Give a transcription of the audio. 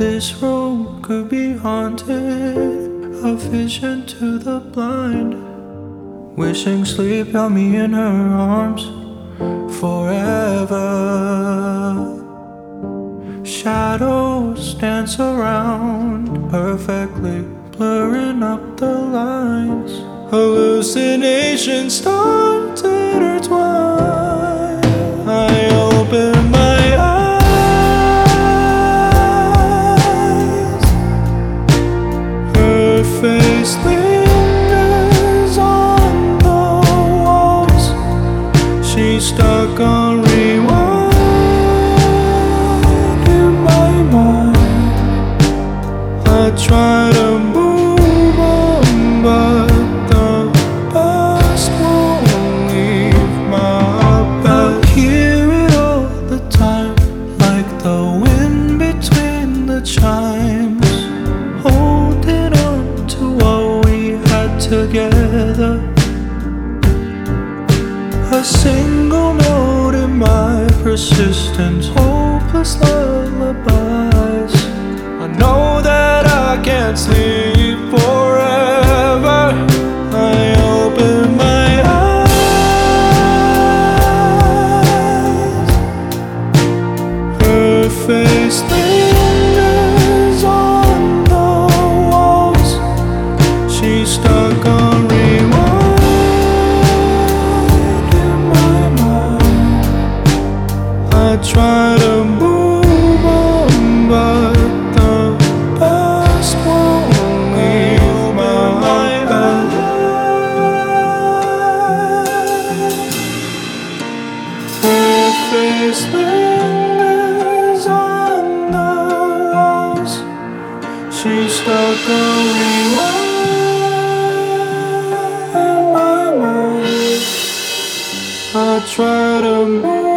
this room could be haunted, a vision to the blind, wishing sleep held me in her arms forever. Shadows dance around perfectly, blurring up the lines. Hallucinations start to intertwine. I open my eyes. Her face lingers on the walls. She's stuck on rewind in my mind. I try to move on, but the past won't leave my bed. I hear it all the time, like the wind between the chimes, holding on to what we had together. A single note in my persistent, hopeless lullabies. I know that I can't sleep forever. I open my eyes. Her face lingers on the walls. She's stuck on rewind in my mind. I try to move on, but the past won't leave my bed. Her face lingers on the walls. She's stuck on rewind in my mind. I try to move